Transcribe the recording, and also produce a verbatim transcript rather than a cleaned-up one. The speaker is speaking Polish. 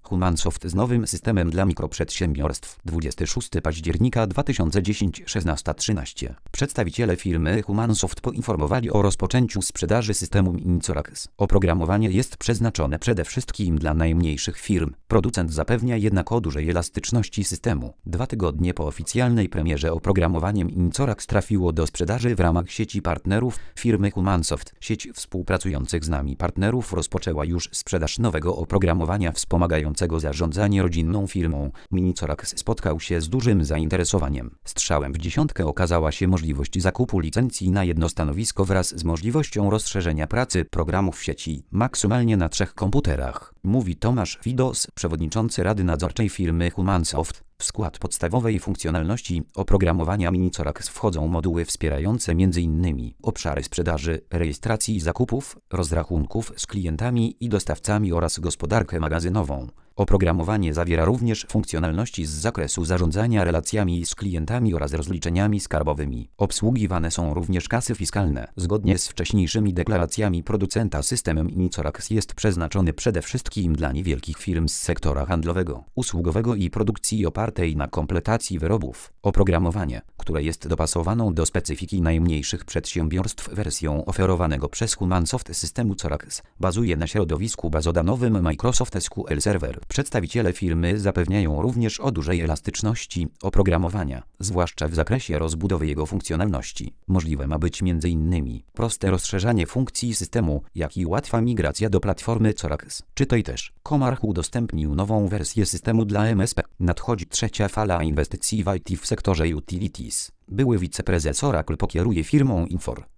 Humansoft z nowym systemem dla mikroprzedsiębiorstw. dwudziestego szóstego października dwa tysiące dziesiątego szesnasta trzynaście. Przedstawiciele firmy Humansoft poinformowali o rozpoczęciu sprzedaży systemu Minicorax. Oprogramowanie jest przeznaczone przede wszystkim dla najmniejszych firm. Producent zapewnia jednak o dużej elastyczności systemu. Dwa tygodnie po oficjalnej premierze oprogramowanie Minicorax trafiło do sprzedaży w ramach sieci partnerów firmy Humansoft. Sieć współpracujących z nami partnerów rozpoczęła już sprzedaż nowego oprogramowania wspomagającego zarządzanie rodzinną firmą. Minicorax spotkał się z dużym zainteresowaniem. Strzałem w dziesiątkę okazała się możliwość zakupu licencji na jedno stanowisko wraz z możliwością rozszerzenia pracy programów w sieci maksymalnie na trzech komputerach, mówi Tomasz Widos, przewodniczący Rady Nadzorczej firmy Humansoft. W skład podstawowej funkcjonalności oprogramowania Minicorax wchodzą moduły wspierające m.in. obszary sprzedaży, rejestracji zakupów, rozrachunków z klientami i dostawcami oraz gospodarkę magazynową. Oprogramowanie zawiera również funkcjonalności z zakresu zarządzania relacjami z klientami oraz rozliczeniami skarbowymi. Obsługiwane są również kasy fiskalne. Zgodnie z wcześniejszymi deklaracjami producenta system Minicorax jest przeznaczony przede wszystkim dla niewielkich firm z sektora handlowego, usługowego i produkcji opartej na kompletacji wyrobów. Oprogramowanie, które jest dopasowaną do specyfiki najmniejszych przedsiębiorstw wersją oferowanego przez Humansoft systemu Corax, bazuje na środowisku bazodanowym Microsoft S Q L Server. Przedstawiciele firmy zapewniają również o dużej elastyczności oprogramowania, zwłaszcza w zakresie rozbudowy jego funkcjonalności. Możliwe ma być m.in. proste rozszerzanie funkcji systemu, jak i łatwa migracja do platformy Corax. Czytaj też. Comarch udostępnił nową wersję systemu dla M S P. Nadchodzi trzecia fala inwestycji w I T w sektorze utilities. Były wiceprezes Oracle pokieruje firmą Infor.